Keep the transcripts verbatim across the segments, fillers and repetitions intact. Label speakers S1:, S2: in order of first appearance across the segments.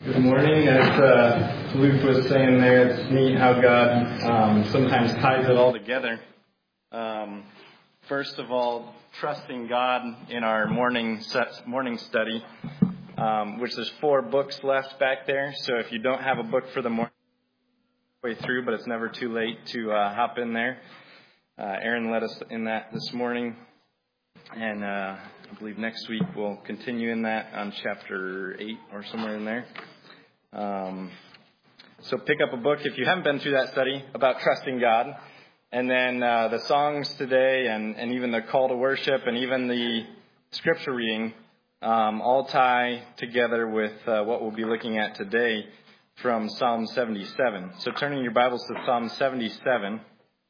S1: Good morning. As uh, Luke was saying there, it's neat how God um, sometimes ties it all together. Um, first of all, trusting God in our morning set, morning study, um, which there's four books left back there. So if you don't have a book for the morning way through, but it's never too late to uh, hop in there. Uh, Aaron led us in that this morning, and uh, I believe next week we'll continue in that on chapter eight or somewhere in there. Um, so pick up a book if you haven't been through that study about trusting God. And then uh, the songs today and, and even the call to worship and even the scripture reading um, all tie together with uh, what we'll be looking at today from Psalm seventy-seven. So turning your Bibles to Psalm seventy-seven.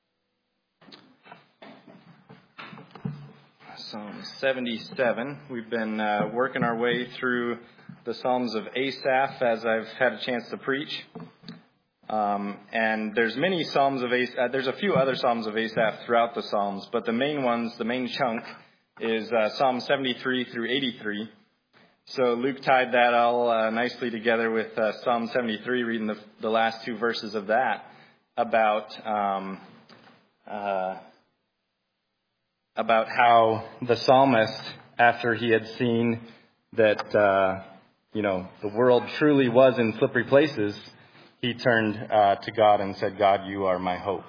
S1: Psalm seventy-seven. We've been uh, working our way through the Psalms of Asaph as I've had a chance to preach. Um, and there's many Psalms of Asaph. Uh, there's a few other Psalms of Asaph throughout the Psalms, but the main ones, the main chunk, is uh, Psalm seventy-three through eighty-three. So Luke tied that all uh, nicely together with uh, Psalm seventy-three, reading the, the last two verses of that about um, uh, about how the psalmist, after he had seen that uh, you know the world truly was in slippery places, he turned uh, to God and said, "God, you are my hope."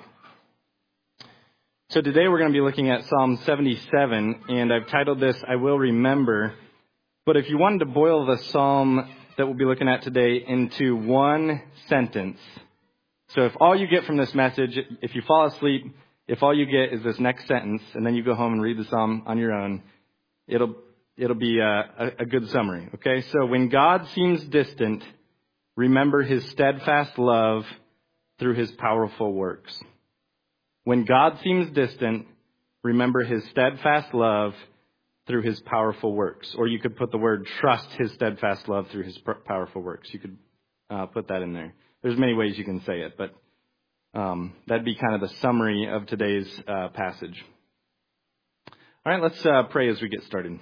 S1: So today we're going to be looking at Psalm seventy-seven, and I've titled this, "I Will Remember." But if you wanted to boil the psalm that we'll be looking at today into one sentence, so if all you get from this message, if you fall asleep, if all you get is this next sentence, and then you go home and read the psalm on your own, it'll it'll be a, a, a good summary. Okay, so when God seems distant, remember his steadfast love through his powerful works. When God seems distant, remember his steadfast love through his powerful works. Or you could put the word trust his steadfast love through his powerful works. You could uh, put that in there. There's many ways you can say it, but um, that'd be kind of the summary of today's uh, passage. All right, let's uh, pray as we get started.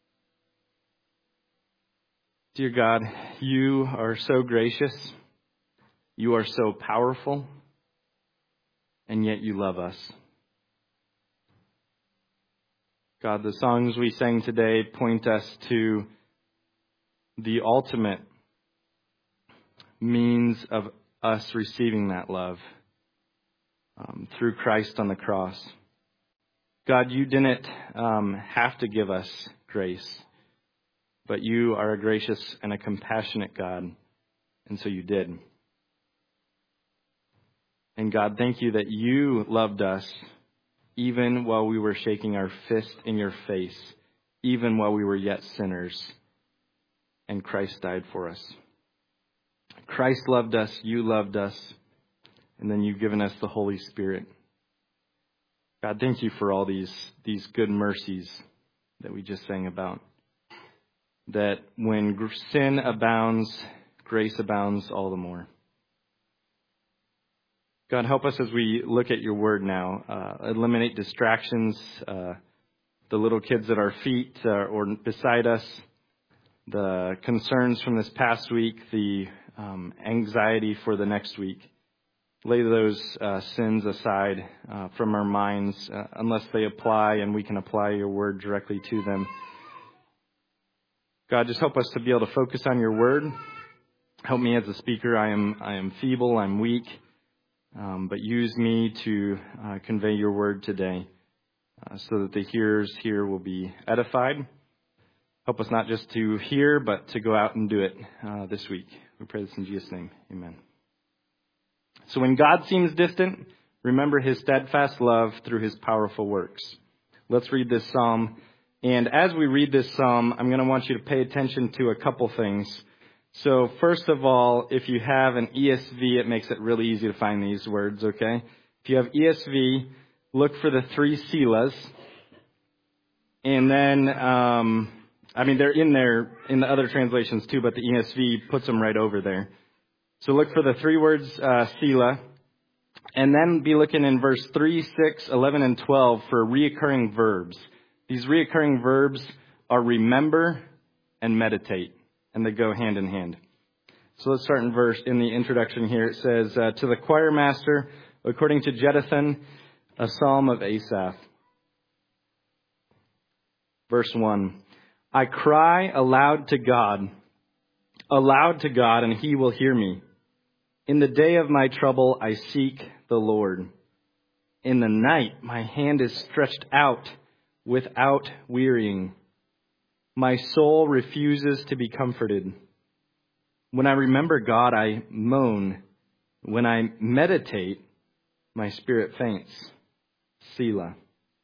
S1: Dear God, you are so gracious, you are so powerful, and yet you love us. God, the songs we sang today point us to the ultimate means of us receiving that love um, through Christ on the cross. God, you didn't um, have to give us grace, but you are a gracious and a compassionate God, and so you did. And God, thank you that you loved us even while we were shaking our fist in your face, even while we were yet sinners, and Christ died for us. Christ loved us, you loved us, and then you've given us the Holy Spirit. God, thank you for all these, these good mercies that we just sang about. That when sin abounds, grace abounds all the more. God, help us as we look at your word now. Uh, eliminate distractions, uh, the little kids at our feet uh, or beside us, the concerns from this past week, the um, anxiety for the next week. Lay those uh, sins aside uh, from our minds uh, unless they apply and we can apply your word directly to them. God, just help us to be able to focus on your word. Help me as a speaker. I am I am feeble. I'm weak. Um, but use me to uh, convey your word today uh, so that the hearers here will be edified. Help us not just to hear, but to go out and do it uh, this week. We pray this in Jesus' name. Amen. So when God seems distant, remember his steadfast love through his powerful works. Let's read this psalm. And as we read this psalm, I'm going to want you to pay attention to a couple things. So first of all, if you have an E S V, it makes it really easy to find these words, okay? If you have E S V, look for the three Selahs. And then, um, I mean, they're in there in the other translations too, but the E S V puts them right over there. So look for the three words, uh, Selah. And then be looking in verse three, six, eleven, and twelve for reoccurring verbs. These reoccurring verbs are remember and meditate. And they go hand in hand. So let's start in verse, in the introduction here. It says, uh, to the choir master, according to Jeduthun, a psalm of Asaph. Verse one, I cry aloud to God, aloud to God, and he will hear me. In the day of my trouble, I seek the Lord. In the night, my hand is stretched out without wearying. My soul refuses to be comforted. When I remember God, I moan. When I meditate, my spirit faints. Selah.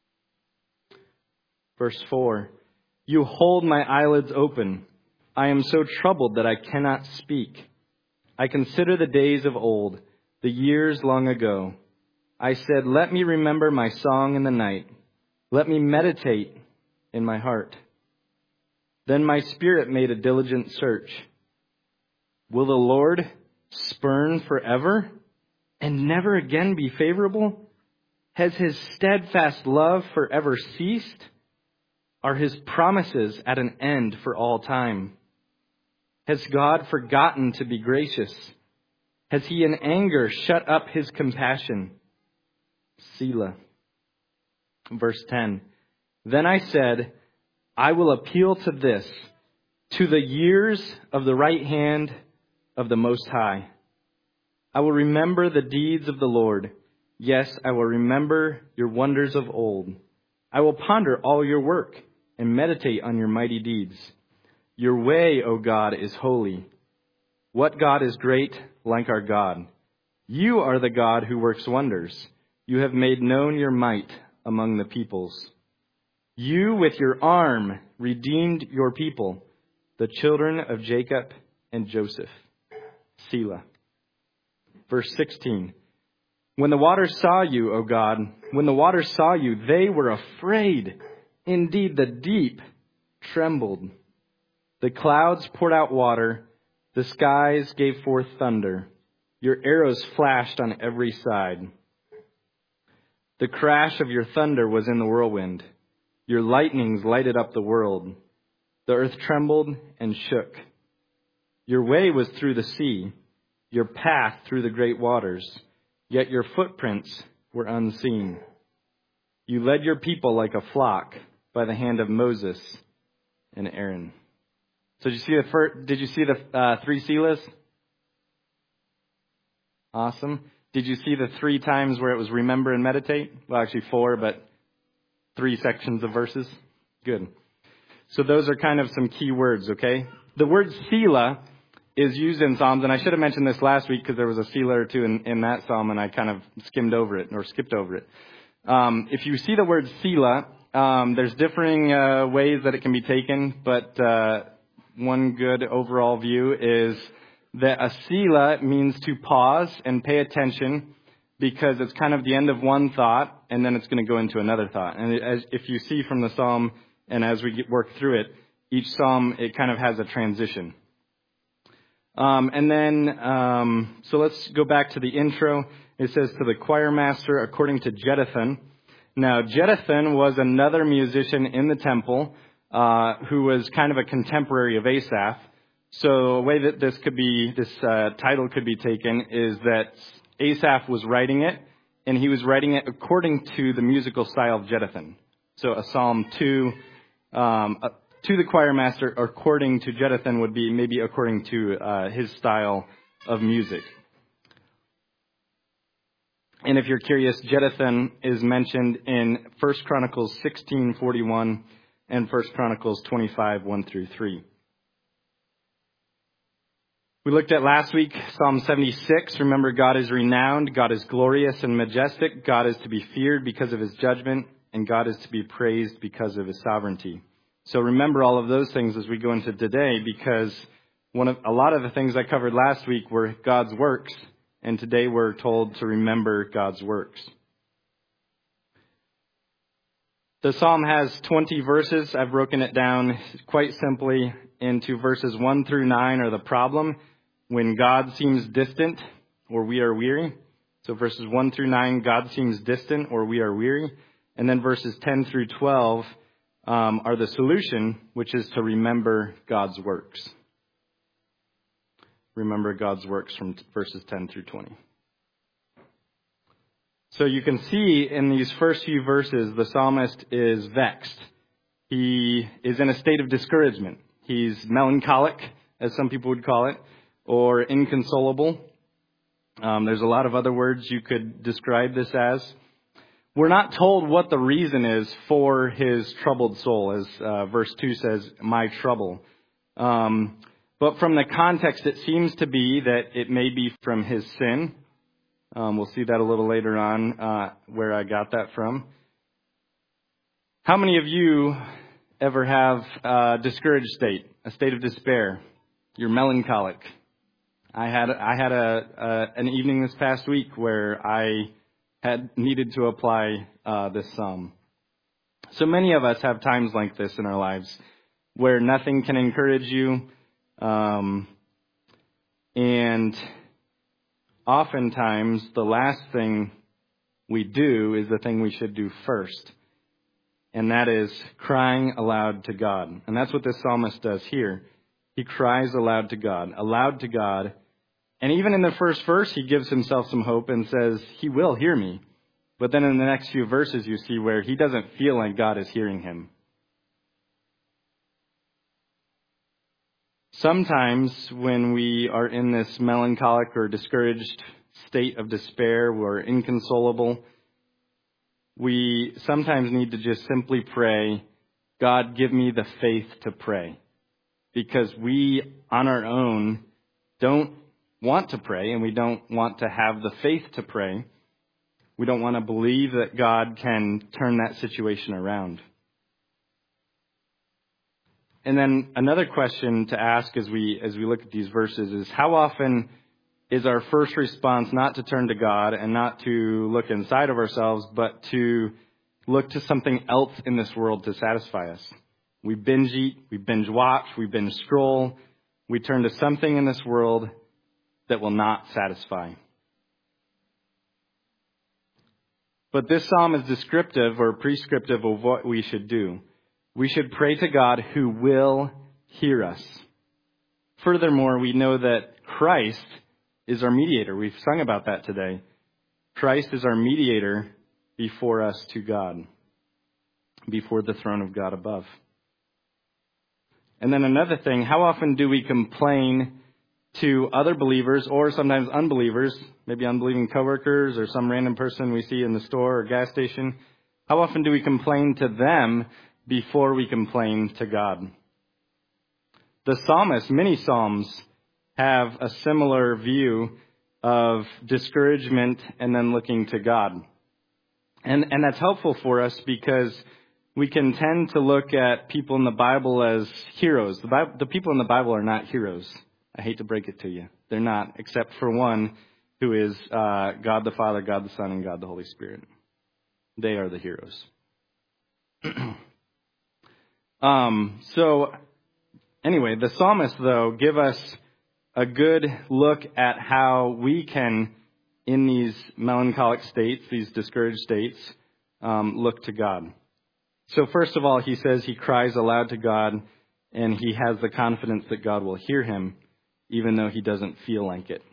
S1: Verse four, you hold my eyelids open. I am so troubled that I cannot speak. I consider the days of old, the years long ago. I said, let me remember my song in the night. Let me meditate in my heart. Then my spirit made a diligent search. Will the Lord spurn forever and never again be favorable? Has his steadfast love forever ceased? Are his promises at an end for all time? Has God forgotten to be gracious? Has he in anger shut up his compassion? Selah. Verse ten. Then I said, I will appeal to this, to the years of the right hand of the Most High. I will remember the deeds of the Lord. Yes, I will remember your wonders of old. I will ponder all your work and meditate on your mighty deeds. Your way, O God, is holy. What God is great like our God? You are the God who works wonders. You have made known your might among the peoples. You with your arm redeemed your people, the children of Jacob and Joseph. Selah. Verse sixteen. When the waters saw you, O God, when the waters saw you, they were afraid. Indeed, the deep trembled. The clouds poured out water. The skies gave forth thunder. Your arrows flashed on every side. The crash of your thunder was in the whirlwind. Your lightnings lighted up the world. The earth trembled and shook. Your way was through the sea, your path through the great waters, yet your footprints were unseen. You led your people like a flock by the hand of Moses and Aaron. So did you see the first, did you see the uh, three Selahs? Awesome. Did you see the three times where it was remember and meditate? Well, actually four, but three sections of verses. Good. So those are kind of some key words, okay? The word Selah is used in Psalms, and I should have mentioned this last week because there was a Selah or two in, in that Psalm, and I kind of skimmed over it or skipped over it. Um, if you see the word Selah, um, there's differing uh, ways that it can be taken, but uh, one good overall view is that a Selah means to pause and pay attention because it's kind of the end of one thought, and then it's going to go into another thought. And as, if you see from the Psalm, and as we get, work through it, each Psalm, it kind of has a transition. Um, and then, um, so let's go back to the intro. It says, to the choir master, according to Jeduthun. Now, Jeduthun was another musician in the temple uh, who was kind of a contemporary of Asaph. So a way that this could be, this uh, title could be taken is that Asaph was writing it, and he was writing it according to the musical style of Jeduthun. So a psalm to, um, uh, to the choir master according to Jeduthun would be maybe according to uh, his style of music. And if you're curious, Jeduthun is mentioned in First Chronicles sixteen forty-one and First Chronicles twenty-five, one through three. We looked at last week Psalm seventy-six. Remember, God is renowned, God is glorious and majestic, God is to be feared because of his judgment, and God is to be praised because of his sovereignty. So remember all of those things as we go into today, because one of a lot of the things I covered last week were God's works, and today we're told to remember God's works. The psalm has twenty verses. I've broken it down quite simply into verses one through nine are the problem, when God seems distant or we are weary. So verses one through nine, God seems distant or we are weary. And then verses ten through twelve um, are the solution, which is to remember God's works. remember God's works from verses ten through twenty. So you can see in these first few verses, the psalmist is vexed. He is in a state of discouragement. He's melancholic, as some people would call it, or inconsolable. Um, there's a lot of other words you could describe this as. We're not told what the reason is for his troubled soul, as uh, verse two says, my trouble. Um, but from the context, it seems to be that it may be from his sin. Um, we'll see that a little later on, uh, where I got that from. How many of you ever have a discouraged state, a state of despair? You're melancholic. I had I had a, a an evening this past week where I had needed to apply uh, this psalm. So many of us have times like this in our lives where nothing can encourage you, um, and oftentimes the last thing we do is the thing we should do first, and that is crying aloud to God. And that's what this psalmist does here. He cries aloud to God, aloud to God. And even in the first verse, he gives himself some hope and says, he will hear me. But then in the next few verses, you see where he doesn't feel like God is hearing him. Sometimes when we are in this melancholic or discouraged state of despair, we're inconsolable, we sometimes need to just simply pray, God, give me the faith to pray. Because we, on our own, don't want to pray, and we don't want to have the faith to pray. We don't want to believe that God can turn that situation around. And then another question to ask as we as we look at these verses is, how often is our first response not to turn to God and not to look inside of ourselves, but to look to something else in this world to satisfy us? We binge eat, we binge watch, we binge scroll. We turn to something in this world that will not satisfy. But this psalm is descriptive or prescriptive of what we should do. We should pray to God who will hear us. Furthermore, we know that Christ is our mediator. We've sung about that today. Christ is our mediator before us to God, before the throne of God above. And then another thing, how often do we complain to other believers or sometimes unbelievers, maybe unbelieving coworkers or some random person we see in the store or gas station? How often do we complain to them before we complain to God? The psalmist, many psalms, have a similar view of discouragement and then looking to God. And and that's helpful for us because we can tend to look at people in the Bible as heroes. The Bible, the people in the Bible are not heroes. I hate to break it to you. They're not, except for one who is uh, God the Father, God the Son, and God the Holy Spirit. They are the heroes. um, so, anyway, the psalmists, though, give us a good look at how we can, in these melancholic states, these discouraged states, um, look to God. So first of all, he says he cries aloud to God, and he has the confidence that God will hear him, even though he doesn't feel like it.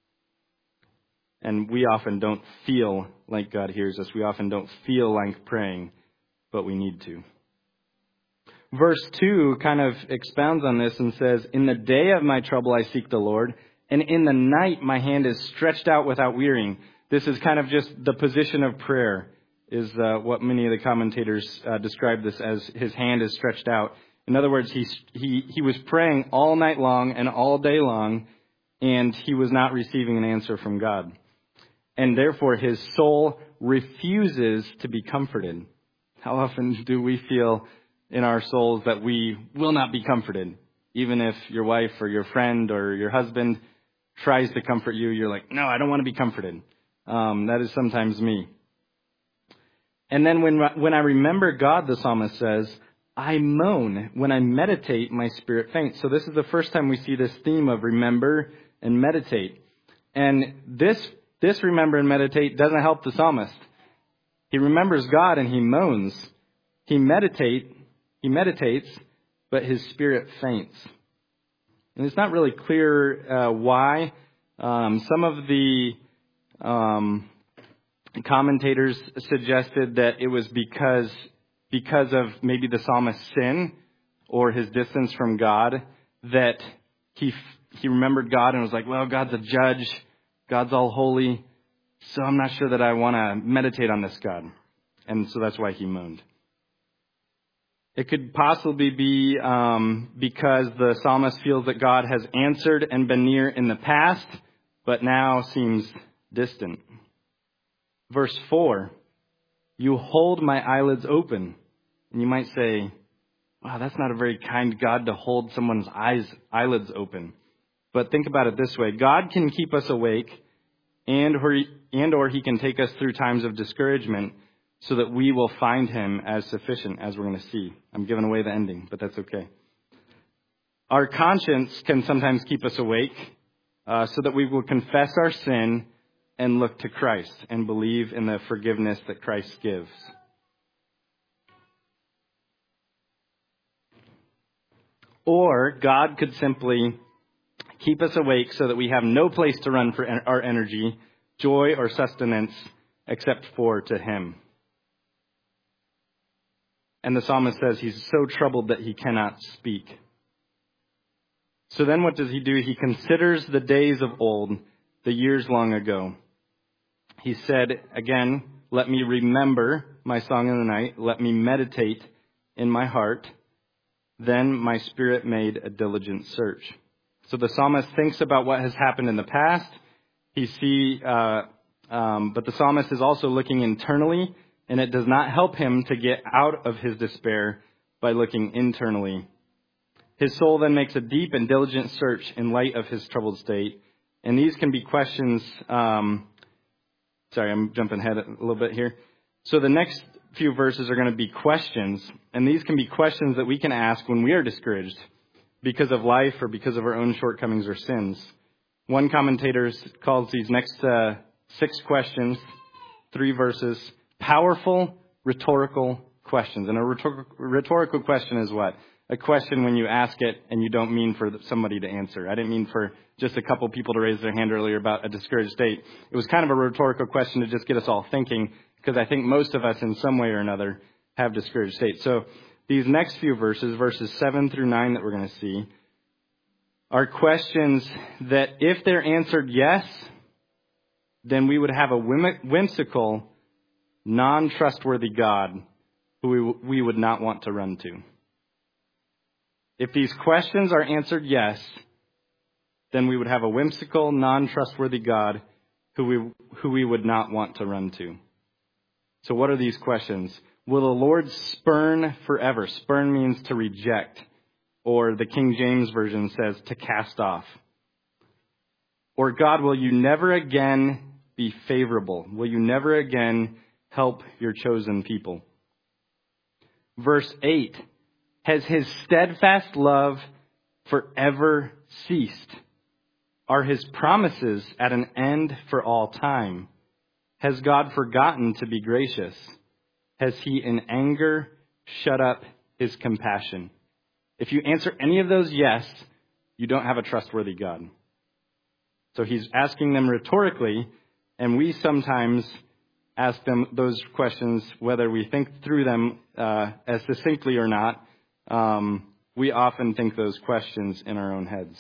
S1: And we often don't feel like God hears us. We often don't feel like praying, but we need to. Verse two kind of expounds on this and says, in the day of my trouble I seek the Lord, and in the night my hand is stretched out without wearying. This is kind of just the position of prayer, is uh, what many of the commentators uh, describe this as. His hand is stretched out. In other words, he, he, he was praying all night long and all day long, and he was not receiving an answer from God. And therefore, his soul refuses to be comforted. How often do we feel in our souls that we will not be comforted? Even if your wife or your friend or your husband tries to comfort you, you're like, no, I don't want to be comforted. Um, that is sometimes me. And then when when I remember God, the psalmist says, I moan. When I meditate, my spirit faints. So this is the first time we see this theme of remember and meditate. And this this remember and meditate doesn't help the psalmist. He remembers God and he moans. He meditate, he meditates, but his spirit faints. And it's not really clear uh, why. Um, some of the um, commentators suggested that it was because because of maybe the psalmist's sin or his distance from God, that he he remembered God and was like, well, God's a judge. God's all holy. So I'm not sure that I want to meditate on this God. And so that's why he moaned. It could possibly be um, because the psalmist feels that God has answered and been near in the past, but now seems distant. Verse four, you hold my eyelids open. And you might say, wow, that's not a very kind God to hold someone's eyes eyelids open. But think about it this way. God can keep us awake, and or, and or he can take us through times of discouragement so that we will find him as sufficient, as we're going to see. I'm giving away the ending, but that's okay. Our conscience can sometimes keep us awake uh, so that we will confess our sin and look to Christ and believe in the forgiveness that Christ gives. Or God could simply keep us awake so that we have no place to run for our energy, joy, or sustenance except for to him. And the psalmist says he's so troubled that he cannot speak. So then what does he do? He considers the days of old, the years long ago. He said, again, let me remember my song in the night. Let me meditate in my heart. Then my spirit made a diligent search. So the psalmist thinks about what has happened in the past. He see, uh, um, but the psalmist is also looking internally, and it does not help him to get out of his despair by looking internally. His soul then makes a deep and diligent search in light of his troubled state. And these can be questions. Um, sorry, I'm jumping ahead a little bit here. So the next few verses are going to be questions. And these can be questions that we can ask when we are discouraged because of life or because of our own shortcomings or sins. One commentator calls these next uh, six questions, three verses, powerful rhetorical questions. And a rhetor- rhetorical question is what? A question when you ask it and you don't mean for somebody to answer. I didn't mean for just a couple people to raise their hand earlier about a discouraged state. It was kind of a rhetorical question to just get us all thinking, because I think most of us in some way or another have discouraged states. So these next few verses, verses seven through nine that we're going to see, are questions that if they're answered yes, then we would have a whimsical, non-trustworthy God who we, we would not want to run to. If these questions are answered yes, then we would have a whimsical, non-trustworthy God who we, who we would not want to run to. So what are these questions? Will the Lord spurn forever? Spurn means to reject, or the King James Version says to cast off. Or God, will you never again be favorable? Will you never again help your chosen people? Verse eight, has his steadfast love forever ceased? Are his promises at an end for all time? Has God forgotten to be gracious? Has he in anger shut up his compassion? If you answer any of those yes, you don't have a trustworthy God. So he's asking them rhetorically, and we sometimes ask them those questions, whether we think through them uh, as succinctly or not. Um, we often think those questions in our own heads.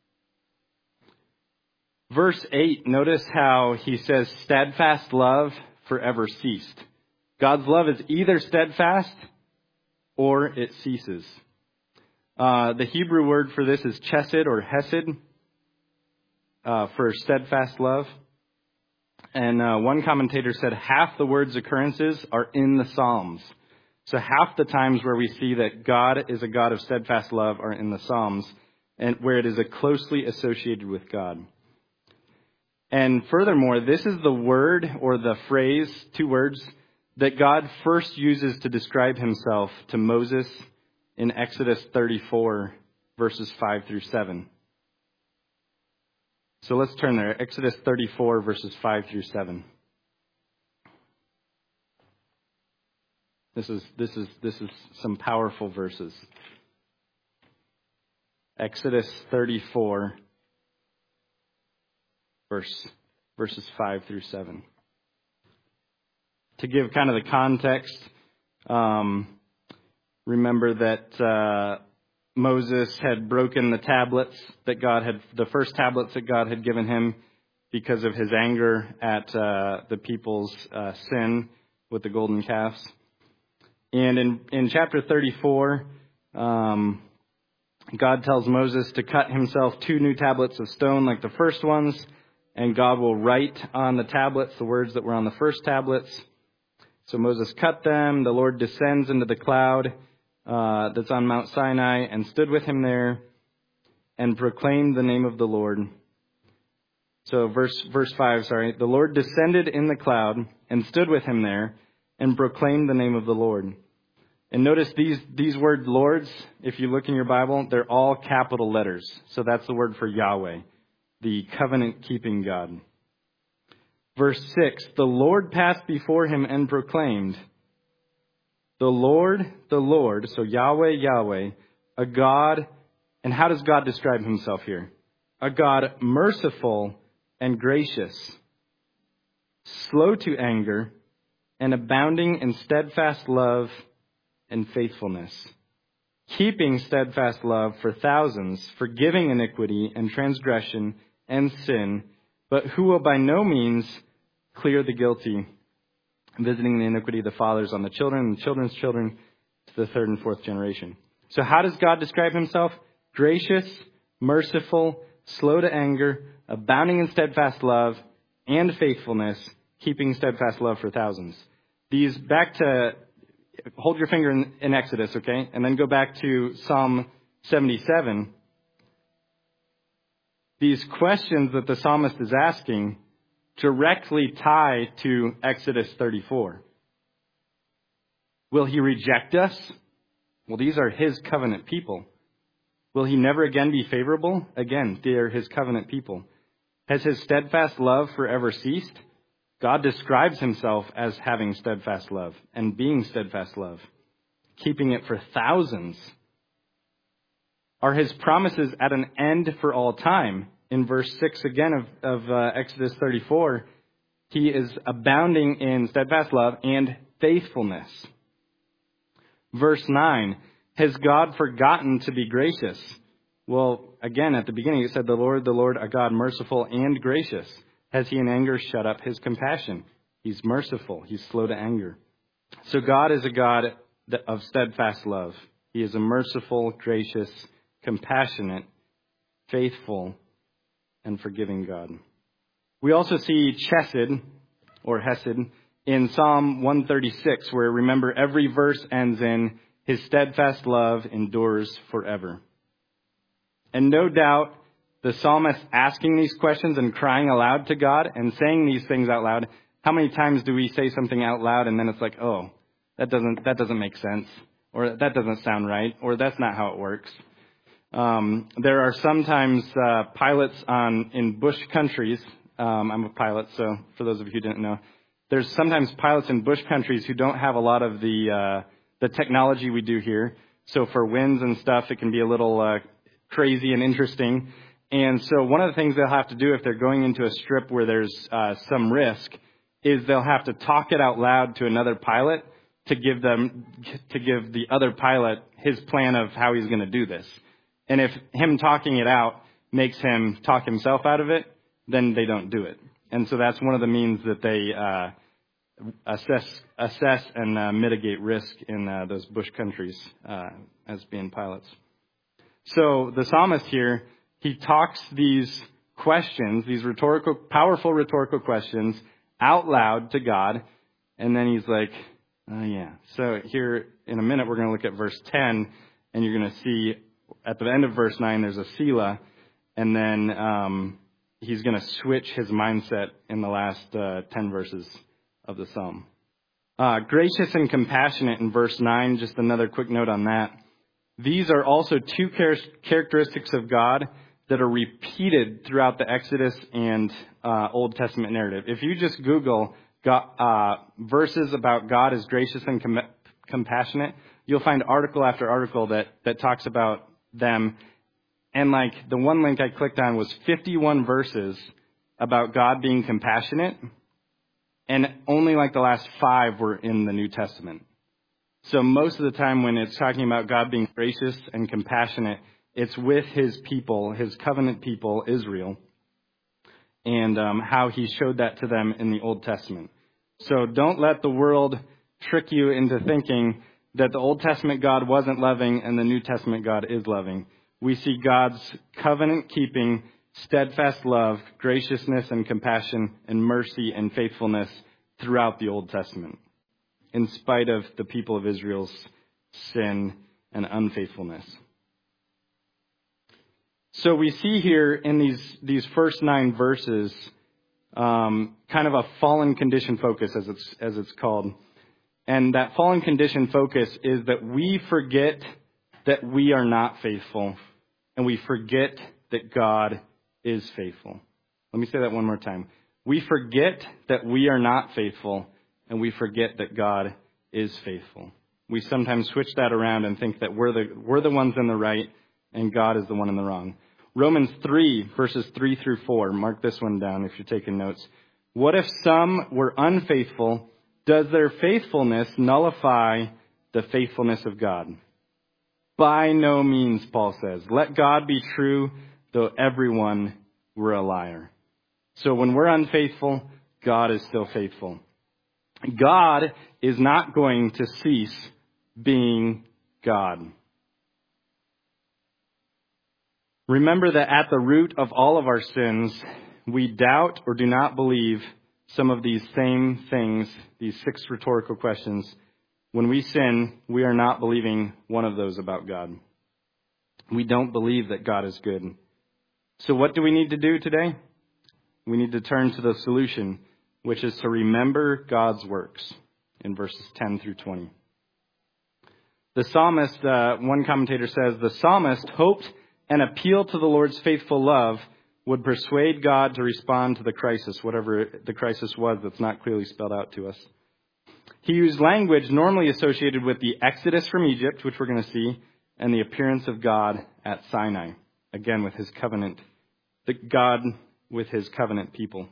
S1: Verse eight, notice how he says, steadfast love forever ceased. God's love is either steadfast or it ceases. Uh, the Hebrew word for this is chesed or hesed, uh, for steadfast love. And uh, one commentator said half the word's occurrences are in the Psalms. So half the times where we see that God is a God of steadfast love are in the Psalms, and where it is a closely associated with God. And furthermore, this is the word or the phrase, two words, that God first uses to describe himself to Moses in Exodus thirty-four, verses five through seven. So let's turn there. Exodus thirty-four, verses five through seven. This is this is this is some powerful verses.
S2: Exodus thirty-four, verse, verses five through seven. To give kind of the context, um, remember that uh, Moses had broken the tablets that God had, the first tablets that God had given him because of his anger at uh, the people's uh, sin with the golden calves. And in, in chapter thirty-four, um, God tells Moses to cut himself two new tablets of stone like the first ones, and God will write on the tablets the words that were on the first tablets. So Moses cut them. The Lord descends into the cloud uh, that's on Mount Sinai and stood with him there and proclaimed the name of the Lord. So verse verse five, sorry. The Lord descended in the cloud and stood with him there and proclaimed the name of the Lord. And notice these, these word Lords, if you look in your Bible, they're all capital letters. So that's the word for Yahweh, the covenant-keeping God. Verse six, the Lord passed before him and proclaimed, the Lord, the Lord, so Yahweh, Yahweh, a God, and how does God describe himself here? A God merciful and gracious, slow to anger, and abounding in steadfast love and faithfulness, keeping steadfast love for thousands, forgiving iniquity and transgression and sin, but who will by no means clear the guilty, visiting the iniquity of the fathers on the children and the children's children to the third and fourth generation. So how does God describe himself? Gracious, merciful, slow to anger, abounding in steadfast love and faithfulness, keeping steadfast love for thousands. These, back to, hold your finger in, in Exodus, okay? And then go back to Psalm seventy-seven. These questions that the psalmist is asking directly tie to Exodus thirty-four. Will he reject us? Well, these are his covenant people. Will he never again be favorable? Again, they are his covenant people. Has his steadfast love forever ceased? God describes himself as having steadfast love and being steadfast love, keeping it for thousands. Are his promises at an end for all time? In verse six again of, of uh, Exodus thirty-four, he is abounding in steadfast love and faithfulness. Verse nine, has God forgotten to be gracious? Well, again, at the beginning it said, the Lord, the Lord, a God merciful and gracious. Has he in anger shut up his compassion? He's merciful. He's slow to anger. So God is a God of steadfast love. He is a merciful, gracious, compassionate, faithful, and forgiving God. We also see Chesed, or Hesed, in Psalm one thirty-six, where, remember, every verse ends in, his steadfast love endures forever. And no doubt, the psalmist asking these questions and crying aloud to God and saying these things out loud, how many times do we say something out loud and then it's like, oh, that doesn't that doesn't make sense, or that doesn't sound right, or that's not how it works. Um, there are sometimes uh, pilots on in bush countries. Um, I'm a pilot, so for those of you who didn't know, there's sometimes pilots in bush countries who don't have a lot of the uh, the technology we do here. So for winds and stuff, it can be a little uh, crazy and interesting. And so one of the things they'll have to do if they're going into a strip where there's uh, some risk is they'll have to talk it out loud to another pilot to give them to give the other pilot his plan of how he's going to do this. And if him talking it out makes him talk himself out of it, then they don't do it. And so that's one of the means that they uh, assess assess and uh, mitigate risk in uh, those bush countries uh, as being pilots. So the psalmist here, he talks these questions, these rhetorical, powerful rhetorical questions out loud to God. And then he's like, oh yeah. So here in a minute, we're going to look at verse ten, and you're going to see at the end of verse nine, there's a Selah. And then um, he's going to switch his mindset in the last uh, ten verses of the psalm. Uh, gracious and compassionate in verse nine, just another quick note on that. These are also two char- characteristics of God that are repeated throughout the Exodus and uh, Old Testament narrative. If you just Google God, uh, verses about God as gracious and com- compassionate, you'll find article after article that, that talks about them. And like the one link I clicked on was fifty-one verses about God being compassionate. And only like the last five were in the New Testament. So most of the time when it's talking about God being gracious and compassionate, it's with his people, his covenant people, Israel, and um, how he showed that to them in the Old Testament. So don't let the world trick you into thinking that the Old Testament God wasn't loving and the New Testament God is loving. We see God's covenant-keeping, steadfast love, graciousness and compassion and mercy and faithfulness throughout the Old Testament, in spite of the people of Israel's sin and unfaithfulness. So we see here in these, these first nine verses um, kind of a fallen condition focus, as it's, as it's called. And that fallen condition focus is that we forget that we are not faithful, and we forget that God is faithful. Let me say that one more time. We forget that we are not faithful, and we forget that God is faithful. We sometimes switch that around and think that we're the we're the ones in the right and God is the one in the wrong. Romans three, verses three through four. Mark this one down if you're taking notes. What if some were unfaithful? Does their faithfulness nullify the faithfulness of God? By no means, Paul says. Let God be true, though everyone were a liar. So when we're unfaithful, God is still faithful. God is not going to cease being God. Remember that at the root of all of our sins, we doubt or do not believe some of these same things, these six rhetorical questions. When we sin, we are not believing one of those about God. We don't believe that God is good. So what do we need to do today? We need to turn to the solution, which is to remember God's works in verses ten through twenty. The psalmist, uh, one commentator says, the psalmist hoped an appeal to the Lord's faithful love would persuade God to respond to the crisis, whatever the crisis was that's not clearly spelled out to us. He used language normally associated with the Exodus from Egypt, which we're going to see, and the appearance of God at Sinai, again with his covenant, the God with his covenant people.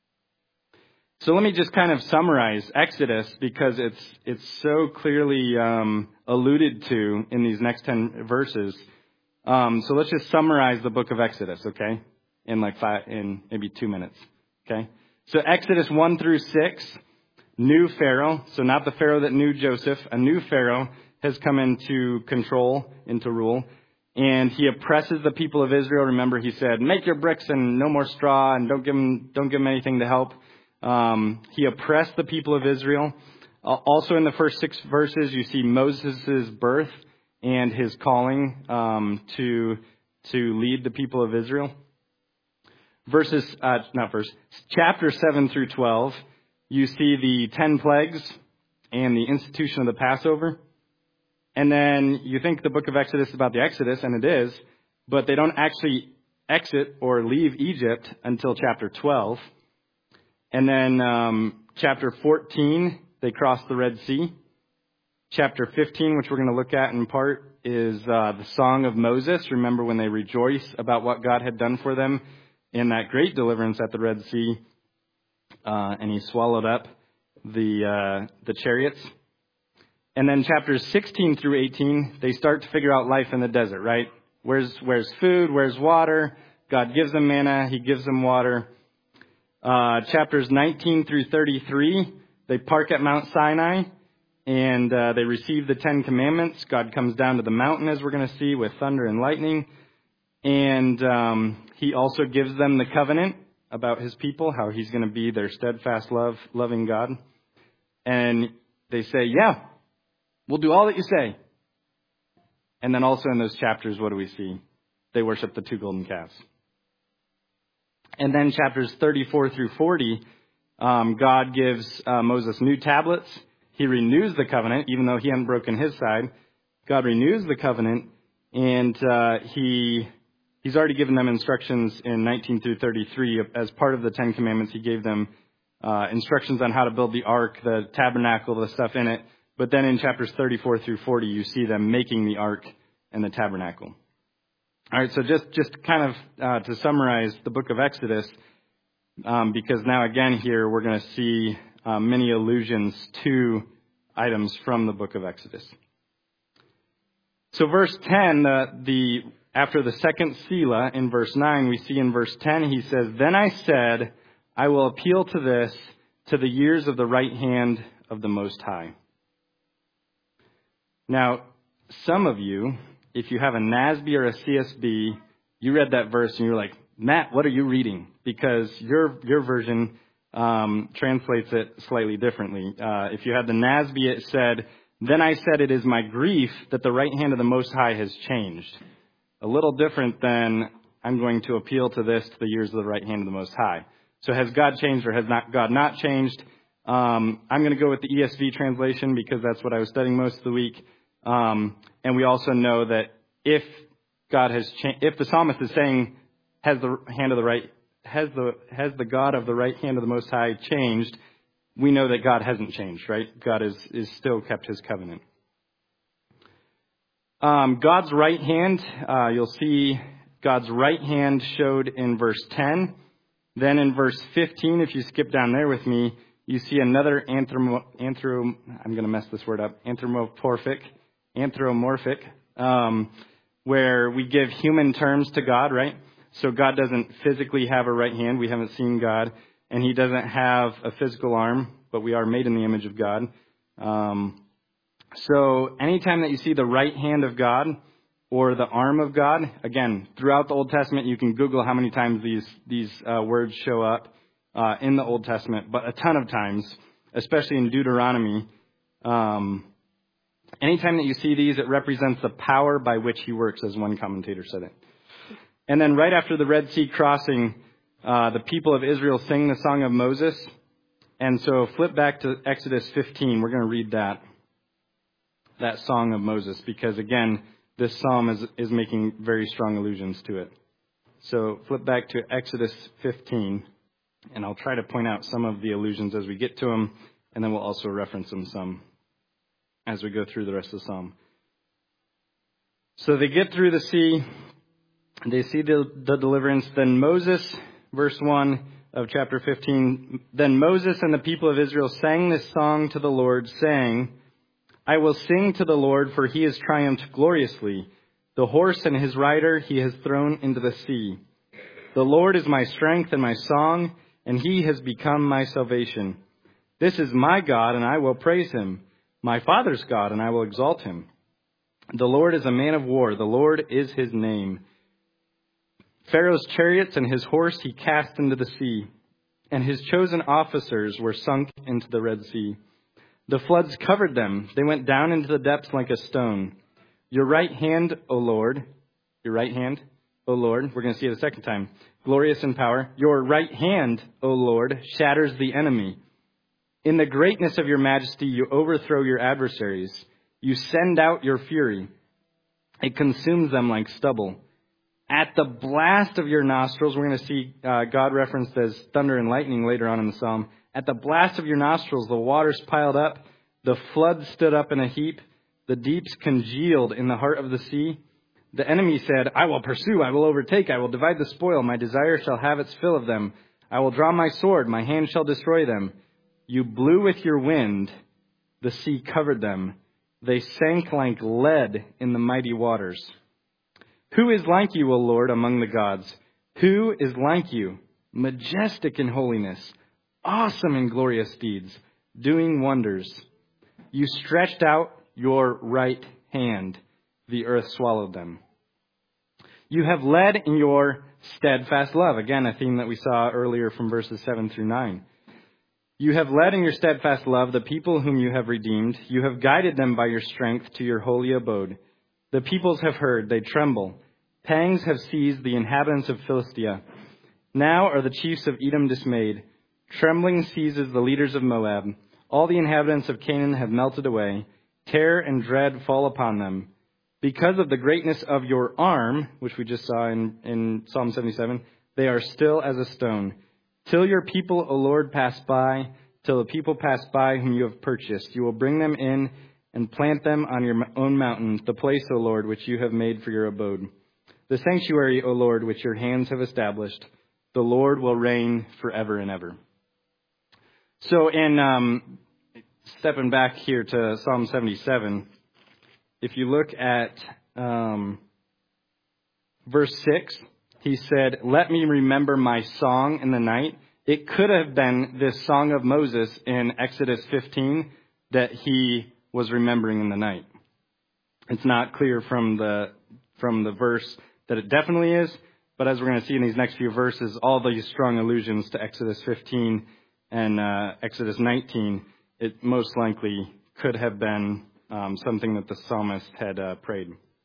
S2: So let me just kind of summarize Exodus because it's it's so clearly um, alluded to in these next ten verses. Um, so let's just summarize the book of Exodus, okay, in like five, in maybe two minutes, okay. So Exodus one through six, new Pharaoh. So not the Pharaoh that knew Joseph. A new Pharaoh has come into control, into rule. And he oppresses the people of Israel. Remember, he said, make your bricks and no more straw and don't give them, don't give them anything to help. Um, he oppressed the people of Israel. Uh, also in the first six verses, you see Moses' birth and his calling um, to to lead the people of Israel. Verses, uh, not verse, chapter seven through twelve, you see the ten plagues and the institution of the Passover. And then you think the book of Exodus is about the Exodus, and it is, but they don't actually exit or leave Egypt until chapter twelve. And then um, chapter fourteen, they cross the Red Sea. Chapter fifteen, which we're going to look at in part, is uh, the Song of Moses. Remember when they rejoice about what God had done for them in that great deliverance at the Red Sea, uh, and he swallowed up the uh, the chariots. And then chapters sixteen through eighteen, they start to figure out life in the desert, right? Where's where's food? Where's water? God gives them manna. He gives them water. Uh, chapters nineteen through thirty-three, they park at Mount Sinai, and uh, they receive the Ten Commandments. God comes down to the mountain, as we're going to see, with thunder and lightning. And um, he also gives them the covenant about his people, how he's going to be their steadfast love, loving God. And they say, yeah, we'll do all that you say. And then also in those chapters, what do we see? They worship the two golden calves. And then chapters thirty-four through forty, um, God gives uh, Moses new tablets. He renews the covenant, even though he hadn't broken his side. God renews the covenant, and uh, he he's already given them instructions in nineteen through thirty-three. As part of the Ten Commandments, he gave them uh, instructions on how to build the ark, the tabernacle, the stuff in it. But then in chapters thirty-four through forty, you see them making the ark and the tabernacle. All right, so just, just kind of uh, to summarize the book of Exodus, um, because now again here we're going to see uh, many allusions to items from the book of Exodus. So verse ten, uh, the after the second Selah in verse nine, we see in verse ten, he says, "Then I said, I will appeal to this, to the years of the right hand of the Most High." Now, some of you, if you have a N A S B or a C S B, you read that verse and you're like, "Matt, what are you reading?" Because your your version um, translates it slightly differently. Uh, if you had the N A S B, it said, "Then I said, it is my grief that the right hand of the Most High has changed." A little different than, "I'm going to appeal to this, to the years of the right hand of the Most High." So has God changed or has not God not changed? Um, I'm going to go with the E S V translation because that's what I was studying most of the week. Um, and we also know that if God has cha- if the psalmist is saying, has the hand of the right, has the, has the God of the right hand of the Most High changed? We know that God hasn't changed, right? God is, is still kept his covenant. Um, God's right hand, uh, you'll see God's right hand showed in verse ten. Then in verse fifteen, if you skip down there with me, you see another anthromo, anthro, I'm going to mess this word up, anthropomorphic, anthropomorphic, um, where we give human terms to God, right? So God doesn't physically have a right hand. We haven't seen God. And he doesn't have a physical arm, but we are made in the image of God. Um, so anytime that you see the right hand of God or the arm of God, again, throughout the Old Testament, you can Google how many times these, these uh, words show up uh, in the Old Testament, but a ton of times, especially in Deuteronomy. Um, anytime that you see these, it represents the power by which he works, as one commentator said it. And then right after the Red Sea crossing, Uh, the people of Israel sing the Song of Moses. And so flip back to Exodus fifteen. We're going to read that, that Song of Moses, because again, this psalm is, is making very strong allusions to it. So flip back to Exodus fifteen, and I'll try to point out some of the allusions as we get to them, and then we'll also reference them some as we go through the rest of the psalm. So they get through the sea. They see the, the deliverance. Then Moses... Verse one of chapter fifteen, "Then Moses and the people of Israel sang this song to the Lord, saying, I will sing to the Lord, for he has triumphed gloriously. The horse and his rider he has thrown into the sea. The Lord is my strength and my song, and he has become my salvation. This is my God, and I will praise him, my father's God, and I will exalt him. The Lord is a man of war. The Lord is his name. Pharaoh's chariots and his horse he cast into the sea, and his chosen officers were sunk into the Red Sea. The floods covered them. They went down into the depths like a stone. Your right hand, O Lord, your right hand, O Lord, we're going to see it a second time, glorious in power. Your right hand, O Lord, shatters the enemy. In the greatness of your majesty, you overthrow your adversaries. You send out your fury. It consumes them like stubble. At the blast of your nostrils," we're going to see uh, God referenced as thunder and lightning later on in the psalm. "At the blast of your nostrils, the waters piled up. The floods stood up in a heap. The deeps congealed in the heart of the sea. The enemy said, I will pursue, I will overtake, I will divide the spoil. My desire shall have its fill of them. I will draw my sword, my hand shall destroy them. You blew with your wind. The sea covered them. They sank like lead in the mighty waters. Who is like you, O Lord, among the gods? Who is like you, majestic in holiness, awesome in glorious deeds, doing wonders? You stretched out your right hand. The earth swallowed them. You have led in your steadfast love." Again, a theme that we saw earlier from verses seven through nine. "You have led in your steadfast love the people whom you have redeemed. You have guided them by your strength to your holy abode. The peoples have heard, they tremble. Pangs have seized the inhabitants of Philistia. Now are the chiefs of Edom dismayed. Trembling seizes the leaders of Moab. All the inhabitants of Canaan have melted away. Terror and dread fall upon them. Because of the greatness of your arm," which we just saw in, in Psalm seventy-seven, "they are still as a stone. Till your people, O Lord, pass by, till the people pass by whom you have purchased. You will bring them in and plant them on your own mountain, the place, O Lord, which you have made for your abode. The sanctuary, O Lord, which your hands have established, the Lord will reign forever and ever. So in um, stepping back here to Psalm seventy-seven, if you look at um, verse six, he said, let me remember my song in the night. It could have been this song of Moses in Exodus fifteen that he was remembering in the night. It's not clear from the from the verse that it definitely is, but as we're going to see in these next few verses, all these strong allusions to Exodus fifteen and uh, Exodus nineteen, it most likely could have been um, something that the psalmist had uh, prayed.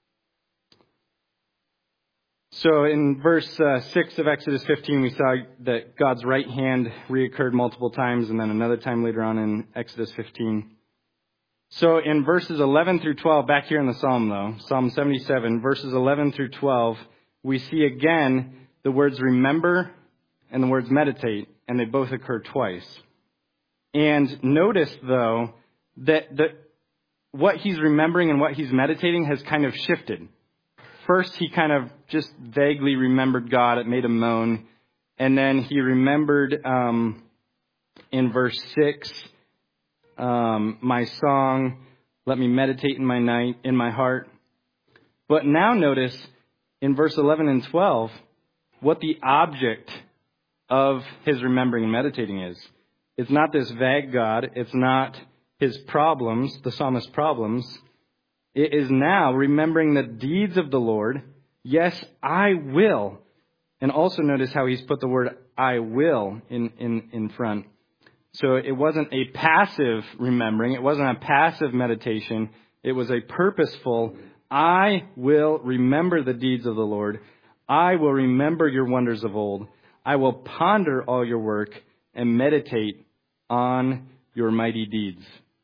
S2: So in verse uh, six of Exodus fifteen, we saw that God's right hand reoccurred multiple times, and then another time later on in Exodus fifteen. So in verses eleven through twelve, back here in the Psalm though, Psalm seventy-seven, verses eleven through twelve, we see again the words remember and the words meditate, and they both occur twice. And notice though that the, what he's remembering and what he's meditating has kind of shifted. First, he kind of just vaguely remembered God. It made him moan. And then he remembered um, in verse six, um, my song, let me meditate in my night, in my heart. But now notice in verse eleven and twelve what the object of his remembering and meditating is. It's not this vague God. It's not his problems, the psalmist's problems. It is now remembering the deeds of the Lord. Yes, I will. And also notice how he's put the word I will in, in, in front. So it wasn't a passive remembering. It wasn't a passive meditation. It was a purposeful, I will remember the deeds of the Lord. I will remember your wonders of old. I will ponder all your work and meditate on your mighty deeds.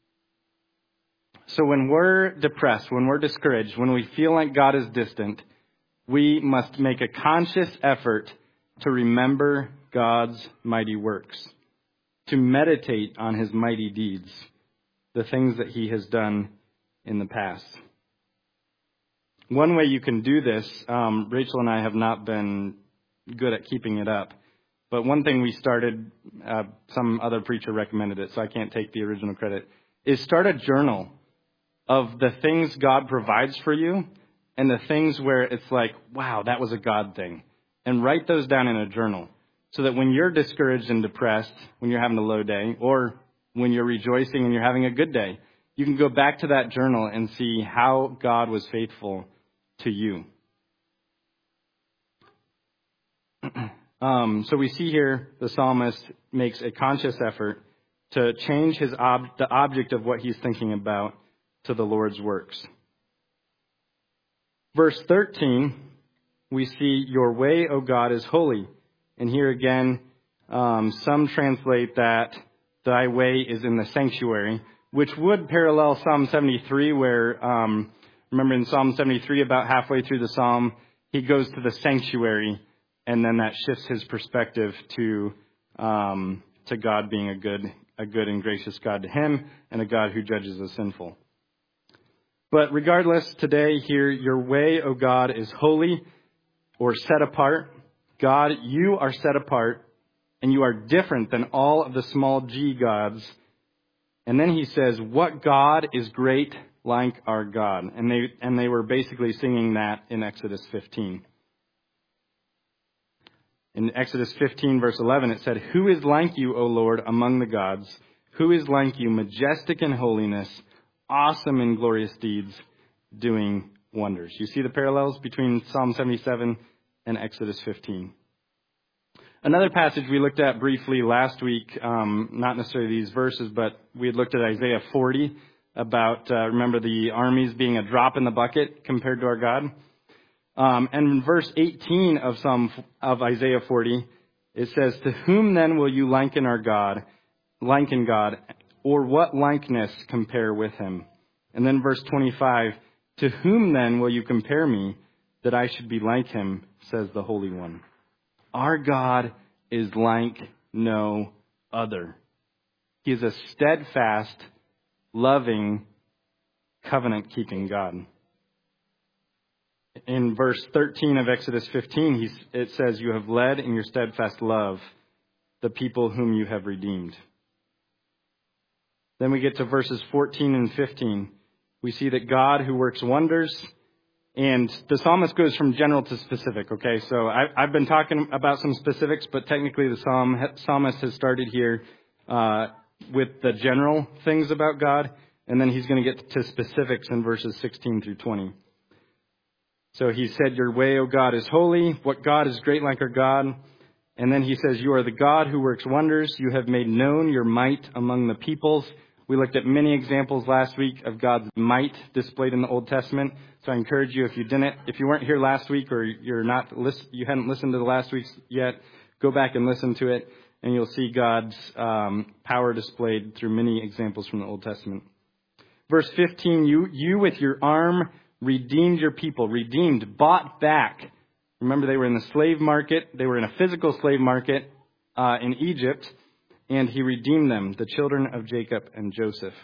S2: So when we're depressed, when we're discouraged, when we feel like God is distant, we must make a conscious effort to remember God's mighty works, to meditate on his mighty deeds, the things that he has done in the past. One way you can do this, um, Rachel and I have not been good at keeping it up, but one thing we started, uh, some other preacher recommended it, so I can't take the original credit, is start a journal of the things God provides for you and the things where it's like, wow, that was a God thing. And write those down in a journal so that when you're discouraged and depressed, when you're having a low day, or when you're rejoicing and you're having a good day, you can go back to that journal and see how God was faithful to you. um, so we see here the psalmist makes a conscious effort to change his ob- the object of what he's thinking about to the Lord's works. Verse thirteen, we see, your way, O God, is holy. And here again, um, some translate that thy way is in the sanctuary, which would parallel Psalm seventy-three, where, um, remember in Psalm seventy-three, about halfway through the psalm, he goes to the sanctuary, and then that shifts his perspective to um, to God being a good, a good and gracious God to him, and a God who judges the sinful. But regardless, today here, your way, O God, is holy or set apart. God, you are set apart, and you are different than all of the small g gods. And then he says, what God is great like our God? And they and they were basically singing that in Exodus fifteen. In Exodus fifteen, verse eleven, it said, who is like you, O Lord, among the gods? Who is like you, majestic in holiness, awesome in glorious deeds, doing wonders? You see the parallels between Psalm seventy-seven and Exodus fifteen. Another passage we looked at briefly last week, um, not necessarily these verses, but we had looked at Isaiah forty about, uh, remember, the armies being a drop in the bucket compared to our God. Um, and in verse eighteen of Psalm of Isaiah forty, it says, to whom then will you liken our God, liken God, or what likeness compare with him? And then verse twenty-five, to whom then will you compare me that I should be like him, says the Holy One. Our God is like no other. He is a steadfast, loving, covenant-keeping God. in verse thirteen of Exodus fifteen, he's, it says, "You have led in your steadfast love the people whom you have redeemed." Then we get to verses fourteen and fifteen. We see that God who works wonders, and the psalmist goes from general to specific, okay? So I, I've been talking about some specifics, but technically the psalm, psalmist has started here uh, with the general things about God, and then he's going to get to specifics in verses sixteen through twenty. So he said, "Your way, O God, is holy. What God is great like our God?" And then he says, "You are the God who works wonders. You have made known your might among the peoples." We looked at many examples last week of God's might displayed in the Old Testament. So I encourage you, if you didn't, if you weren't here last week or you're not, you hadn't listened to the last week's yet, go back and listen to it, and you'll see God's um, power displayed through many examples from the Old Testament. Verse fifteen, you, you with your arm redeemed your people. Redeemed, bought back. Remember, they were in the slave market. They were in a physical slave market uh, in Egypt. And he redeemed them, the children of Jacob and Joseph.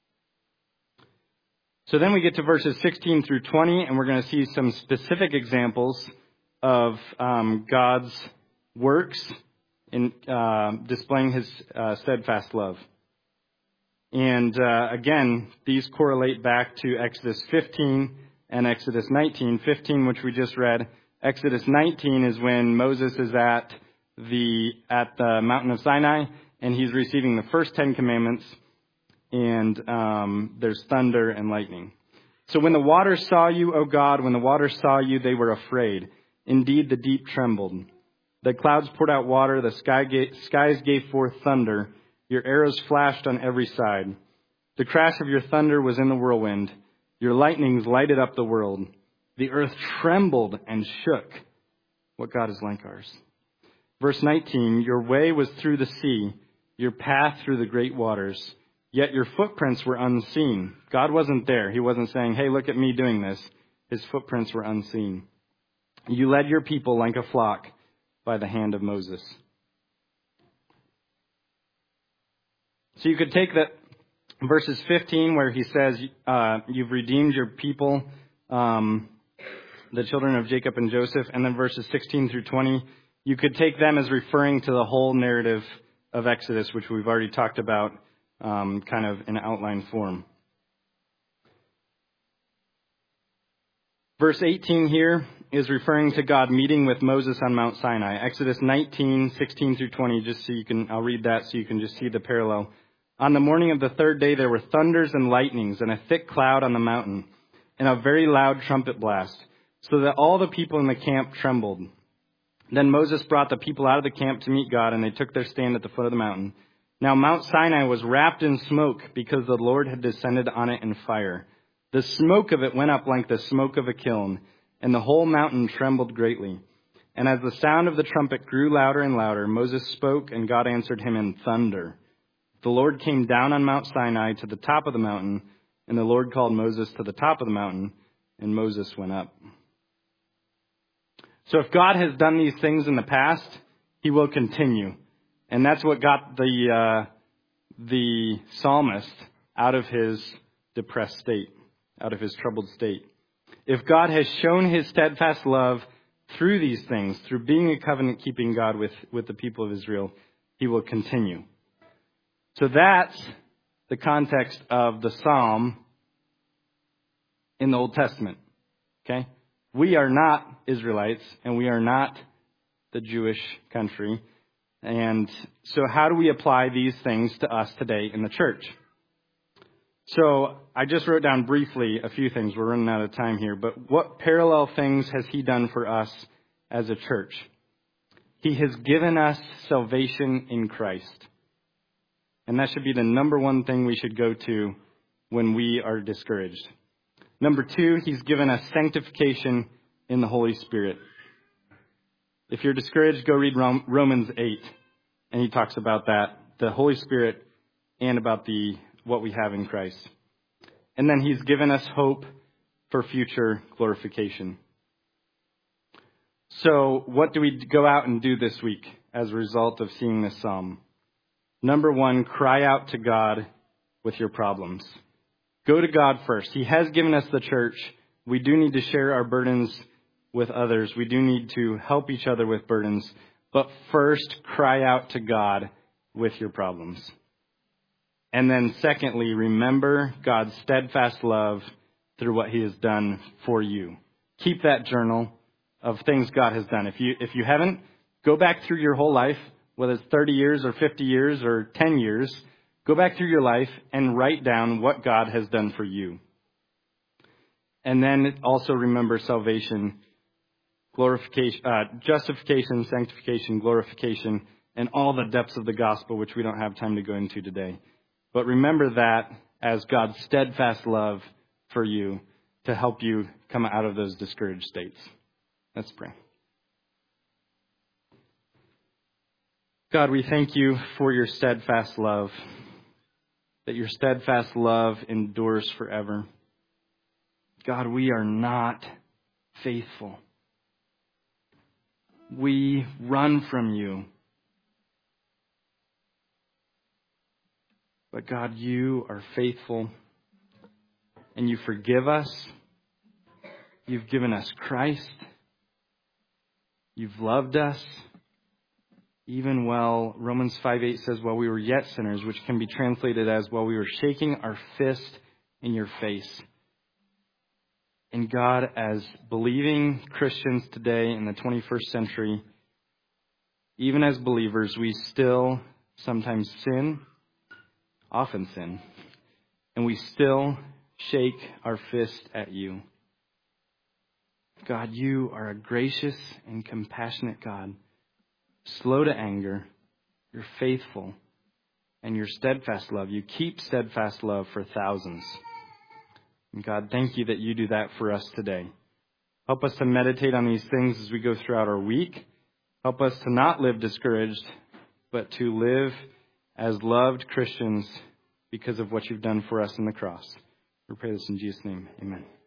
S2: So then we get to verses sixteen through twenty, and we're going to see some specific examples of um, God's works in uh, displaying his uh, steadfast love. And uh, again, these correlate back to Exodus fifteen and Exodus nineteen. fifteen, which we just read. Exodus nineteen is when Moses is at the at the mountain of Sinai, and he's receiving the first Ten Commandments, and um, there's thunder and lightning. "So when the waters saw you, O God, when the waters saw you, they were afraid. Indeed, the deep trembled. The clouds poured out water, the sky gave, skies gave forth thunder. Your arrows flashed on every side. The crash of your thunder was in the whirlwind. Your lightnings lighted up the world. The earth trembled and shook." What God is like ours. Verse nineteen, "Your way was through the sea, your path through the great waters, yet your footprints were unseen." God wasn't there. He wasn't saying, "Hey, look at me doing this." His footprints were unseen. "You led your people like a flock by the hand of Moses." So you could take that verses fifteen where he says, uh, "You've redeemed your people, um, the children of Jacob and Joseph," and then verses sixteen through twenty, you could take them as referring to the whole narrative of Exodus, which we've already talked about um, kind of in outline form. Verse eighteen here is referring to God meeting with Moses on Mount Sinai. Exodus nineteen, sixteen through twenty, just so you can, I'll read that so you can just see the parallel. "On the morning of the third day there were thunders and lightnings and a thick cloud on the mountain and a very loud trumpet blast, so that all the people in the camp trembled. Then Moses brought the people out of the camp to meet God, and they took their stand at the foot of the mountain. Now Mount Sinai was wrapped in smoke because the Lord had descended on it in fire. The smoke of it went up like the smoke of a kiln, and the whole mountain trembled greatly. And as the sound of the trumpet grew louder and louder, Moses spoke, and God answered him in thunder. The Lord came down on Mount Sinai to the top of the mountain, and the Lord called Moses to the top of the mountain, and Moses went up." So if God has done these things in the past, he will continue. And that's what got the uh, the psalmist out of his depressed state, out of his troubled state. If God has shown his steadfast love through these things, through being a covenant-keeping God with, with the people of Israel, he will continue. So that's the context of the psalm in the Old Testament. Okay? We are not Israelites, and we are not the Jewish country. And so how do we apply these things to us today in the church? So I just wrote down briefly a few things. We're running out of time here. But what parallel things has he done for us as a church? He has given us salvation in Christ. And that should be the number one thing we should go to when we are discouraged. Number two, he's given us sanctification in the Holy Spirit. If you're discouraged, go read Romans eight. And he talks about that, the Holy Spirit, and about the what we have in Christ. And then he's given us hope for future glorification. So what do we go out and do this week as a result of seeing this psalm? Number one, cry out to God with your problems. Go to God first. He has given us the church. We do need to share our burdens with others. We do need to help each other with burdens. But first, cry out to God with your problems. And then secondly, remember God's steadfast love through what he has done for you. Keep that journal of things God has done. If you if you haven't, go back through your whole life, whether it's thirty years or fifty years or ten years. Go back through your life and write down what God has done for you. And then also remember salvation, glorification, uh, justification, sanctification, glorification, and all the depths of the gospel, which we don't have time to go into today. But remember that as God's steadfast love for you to help you come out of those discouraged states. Let's pray. God, we thank you for your steadfast love, that your steadfast love endures forever. God, we are not faithful. We run from you. But God, you are faithful and you forgive us. You've given us Christ. You've loved us. Even while Romans five eight says, while we were yet sinners, which can be translated as while we were shaking our fist in your face. And God, as believing Christians today in the twenty-first century, even as believers, we still sometimes sin, often sin, and we still shake our fist at you. God, you are a gracious and compassionate God, slow to anger, you're faithful, and your steadfast love. You keep steadfast love for thousands. And God, thank you that you do that for us today. Help us to meditate on these things as we go throughout our week. Help us to not live discouraged, but to live as loved Christians because of what you've done for us in the cross. We pray this in Jesus' name. Amen.